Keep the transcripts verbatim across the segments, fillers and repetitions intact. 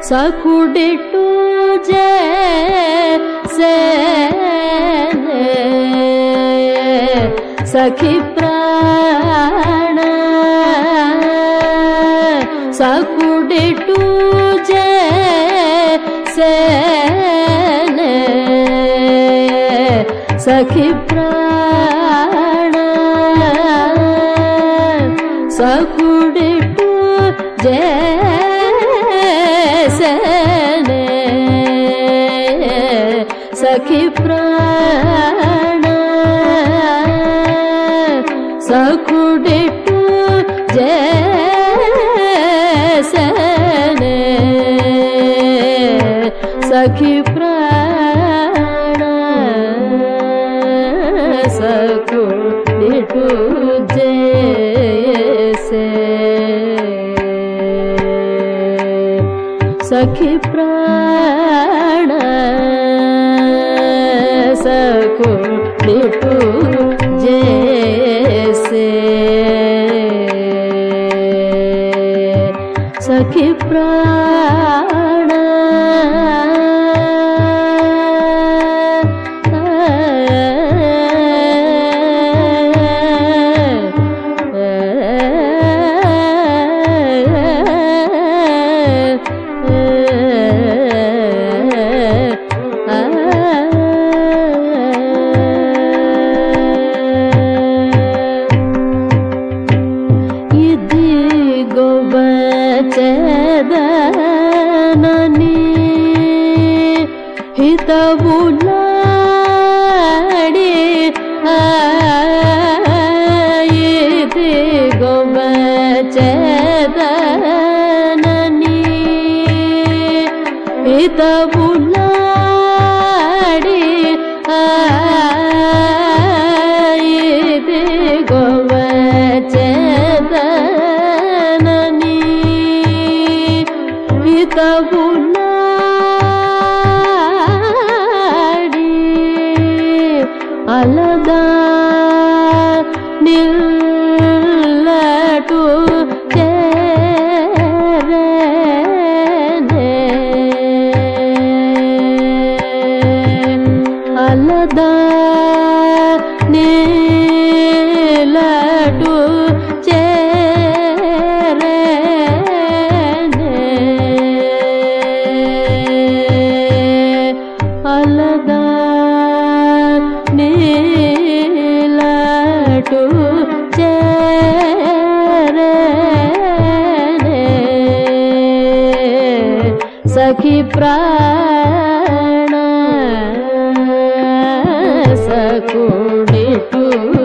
सकुडिटु जैसे सखी प्राण सकुडिटु जैसे सखी प्राण सकुडिटु जैसे सखी प्राण सकुडिटु जैसे सखी प्राण सकुडिटु जैसे सखी प्राण सकुडिटु जैसे सखी प्राण हितबुलाडी आयिति गोमचेदननी हितबुलाडी आयिति गोमचेदननी हितबुला अलदा निल्लटु चेरेने अलदा निल्लटु चेरेने अलदा नीलटु चेरेने सखी प्राण सकुडिटु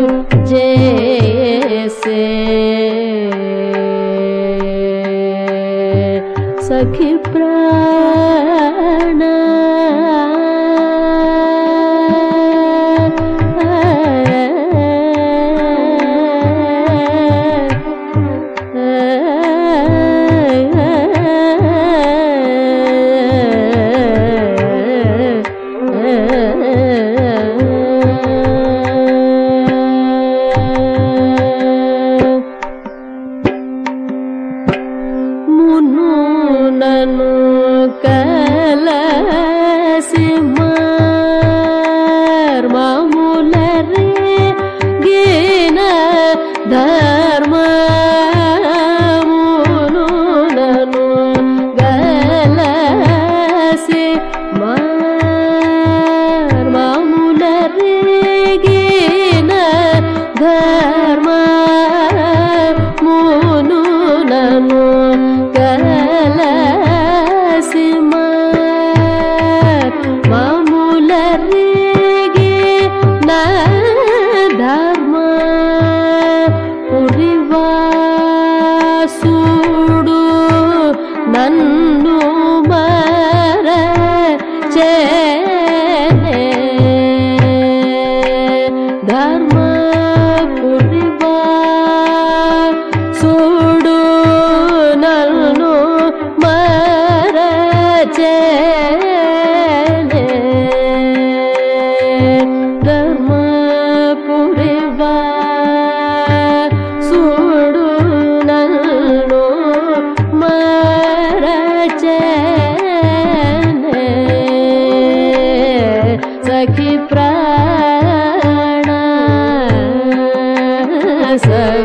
जैसे सखी प्राण నను కలసి మర్మములరే గిన ధర్మమును నను గలసి మర్మములరే గిన ధర్మమును నను धर्म पुरिवासुडु नन्नु मरचेने धर्म पुरिवासुडु नन्नु मरचेने धर्म प्राण स